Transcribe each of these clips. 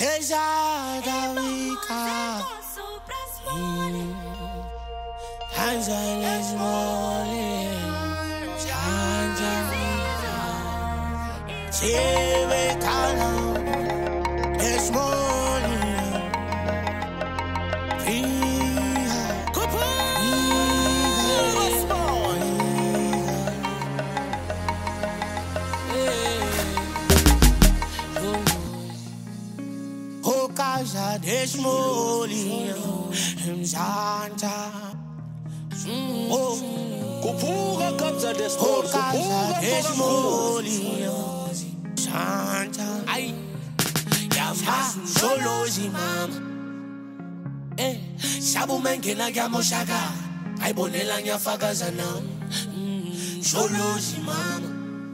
Exatamente. Angeles Mole, Cheve Kala, Esmole, Pia, Casa Desmolinho, Mzanta. Kupuka kabza desmol, Casa Desmolinho, Santa. Ai, Yamasu Solozi mama. Sabu mengena yamoshaka. Ai bonela nyafakazana. Solozi mama.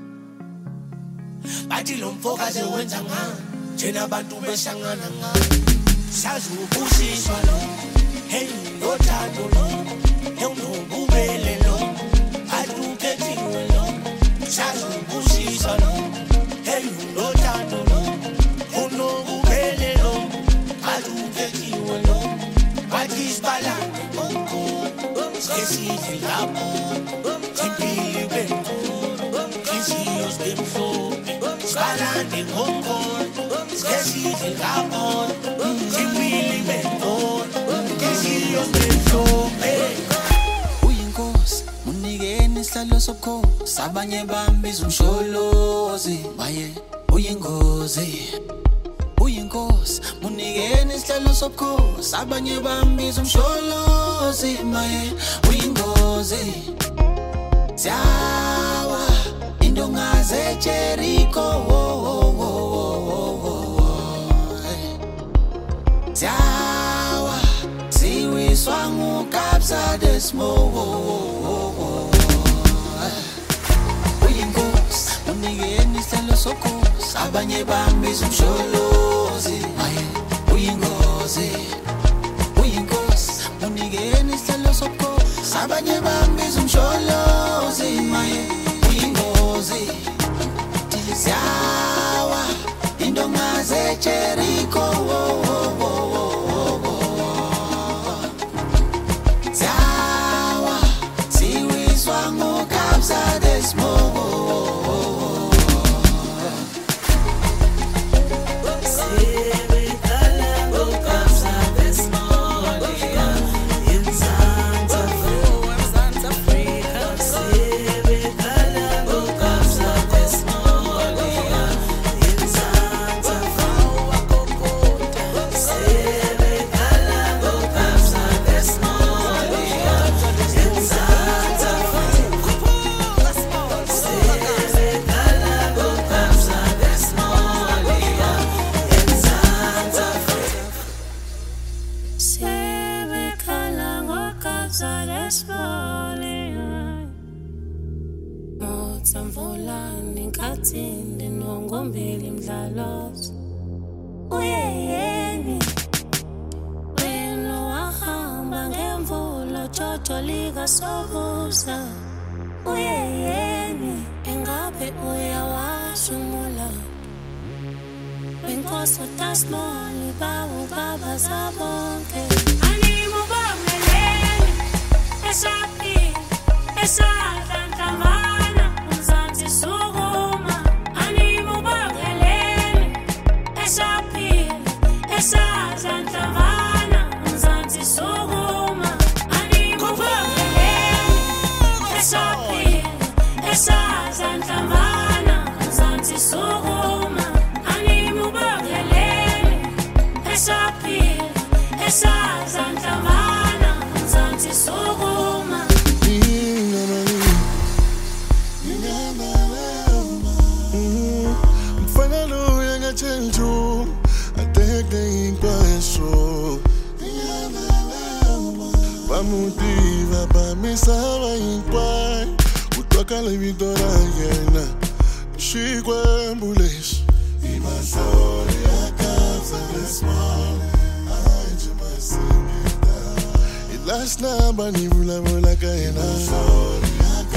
Bathi lo mfokaze wenza ngani? Jena bantu besangana ngani? Sazi ubusiswa lo. Hey, nothando lo. Hey, nobubele lo. Aduketiwe lo. Sazi ubusiswa lo. Hey, nothando lo. Nobubele lo. Aduketiwe lo. Batisbalane bongo. Skesizi labo. Timpili bengo. Kisios demfo. Balane bongo. Skesizi labo. Timpili bengo. Kisios demfo. Uyinkosi munigeni isihlalo sobukhosi abanye bambiza umsholozi maye uyingozi. Uyinkosi munigeni isihlalo sobukhosi abanye bambiza umsholozi maye uyingozi. Siyawa indonga zeJericho Siyawa siwiswa ngukabza desmo. Uyinkosi munigeni isihlalo sobukhosi abanye bambiza umsholozi maye uyingozi. Uyinkosi munigeni isihlalo sobukhosi abanye bambiza umsholozi maye uyingozi. Siyawa indonga zeJericho Siyawa siwiswa ngukabza desmo. Last night, I knew la bola caena.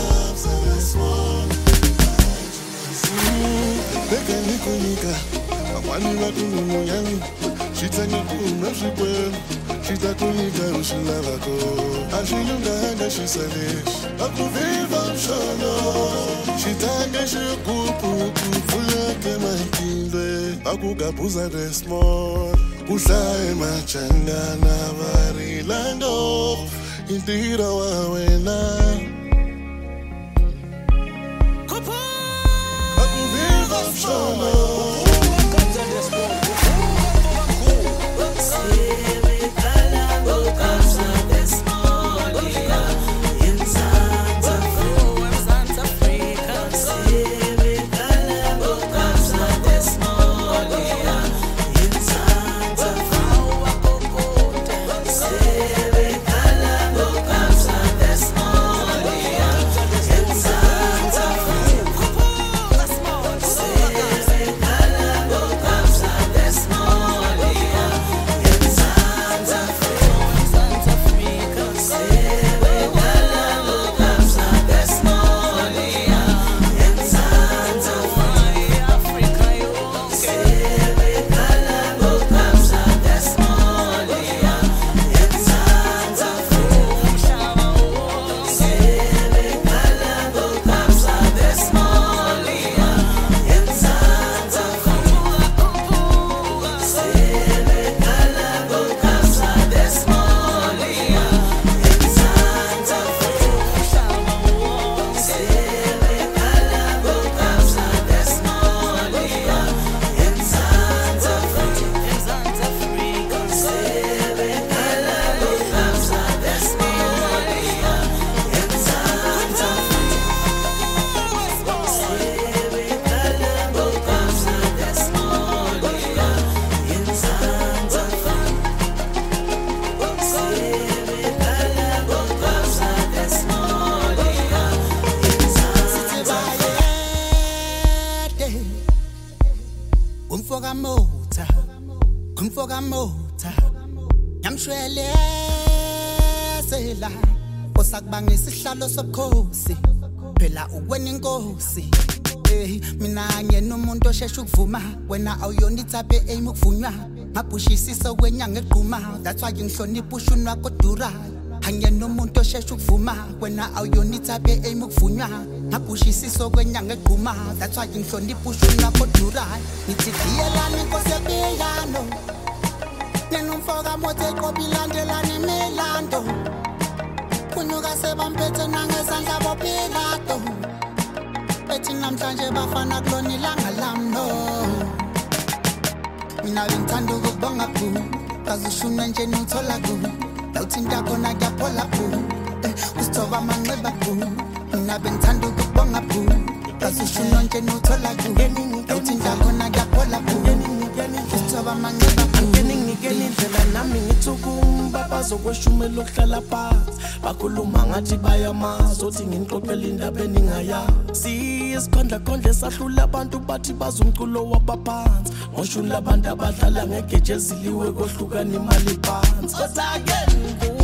Pega ni kunika, Akwani la kunu yangi, shitanga kuna shipwe, shitakunika ushilabako. Ashilunga hanga shisalish, akuviva mshono. Shitanga shikupu kufulake maikindwe, akugabuza desmod. Kusae machanga na varilando, intira wawena. Akuviva mshono. Yamshwelezela osakubanga isihlalo sobukhosi phela uwena inkosi mina ngiyena umuntu osheshe ukuvuma wena awuyona ithaphe aim ukuvunywa ngabhushisisa wenyanga egquma that's why ngihlonipha ushuni wakho dura ngiyena umuntu osheshe ukuvuma wena awuyona ithaphe aim ukuvunywa ngabhushisisa wenyanga egquma that's why ngihlonipha ushuni wakho dura ngithi diyelana inkosi yabiyano Nenumfoka mote kobilandela nemilando Kunyuka sebampethe nangezandla bopilato Bethi namhlanje bafana kulona ilanga lamno Mina bengithanda ukubonga bu Kaze ushune nje nuthola ku Lawuthinta khona kuyaphola bu Usithoba amanxeba bu Mina bengithanda ukubonga bu Kaze ushune nje nuthola ku Lawuthinta khona kuyaphola bu Usithoba amanxeba bu Indlela nami ngithukumba bazokweshumela okuhlala phansi bakhuluma ngathi bayamazi othi ngixoxela indaba eningayazi isikhondla sahlula abantu bathi bazumculo wabaphansi ngoshuni labantu abadlala ngegeje eziliwe kohlukana imali phansi kodwa ke